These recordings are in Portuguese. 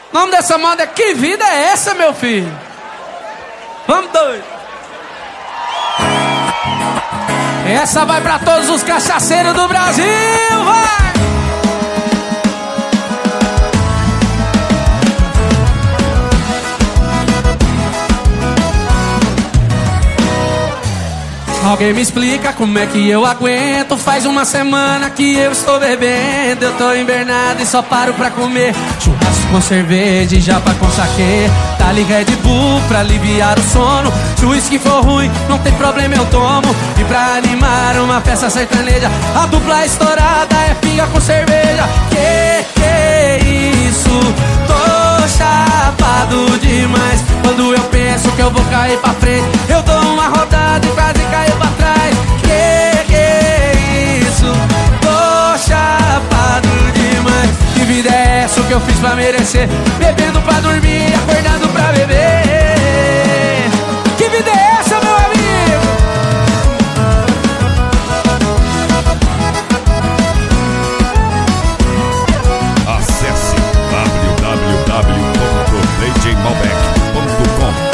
O nome dessa moda é Que Vida é Essa, meu filho? Vamos doido. Essa vai pra todos os cachaceiros do Brasil, vai! Alguém me explica como é que eu aguento. Faz uma semana que eu estou bebendo. Eu tô invernado e só paro pra comer churrasco com cerveja e japa com saquê. Dá-lhe Red Bull pra aliviar o sono. Se o uísque for ruim, não tem problema, eu tomo. E pra animar uma festa sertaneja, a dupla estourada é pinga com cerveja. Que isso? Tô chapado demais. Quando eu penso que eu vou cair pra frente, eu dou uma rodada e quase caio pra trás. Que isso? Tô chapado demais. Que vida é essa que eu fiz pra merecer? Bebendo pra dormir, acordando pra beber. Que vida é essa, meu amigo? Acesse www.djmalbec.com.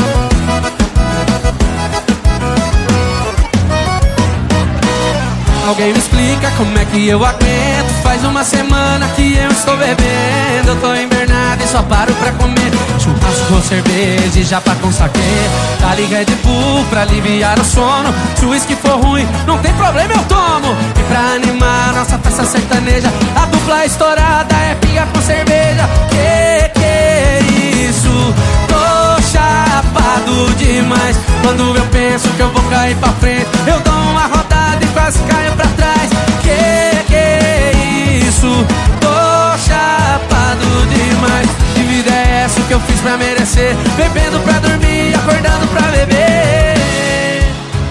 Alguém me explica como é que eu aguento. Faz uma semana que eu estou bebendo. Eu tô invernado e só paro pra comer churrasco com cerveja e japa com saquê. Dá-lhe Red Bull pra aliviar o sono. Se o uísque for ruim, não tem problema, eu tomo. E pra animar nossa festa sertaneja, a dupla estourada é pinga com cerveja. Que isso? Tô chapado demais. Quando eu penso que eu vou cair pra frente, eu dou uma rodada e quase caio pra trás. Que isso? Tô chapado demais. Que vida é essa que eu fiz pra merecer? Bebendo pra dormir, acordando pra beber.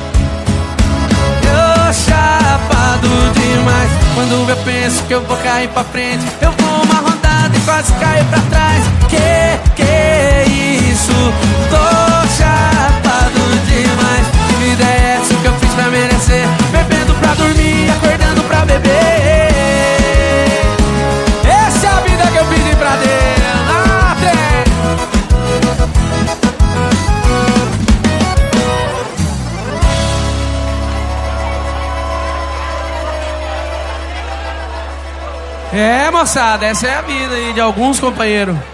Tô chapado demais. Quando eu penso que eu vou cair pra frente, eu dou uma rodada e quase caio pra trás. Que isso? Tô chapado demais. Que vida é essa que eu fiz pra merecer? Bebendo pra dormir, acordando pra beber. Essa é a vida que eu pedi pra Deus. Ah, tem. É, moçada, essa é a vida aí de alguns companheiros.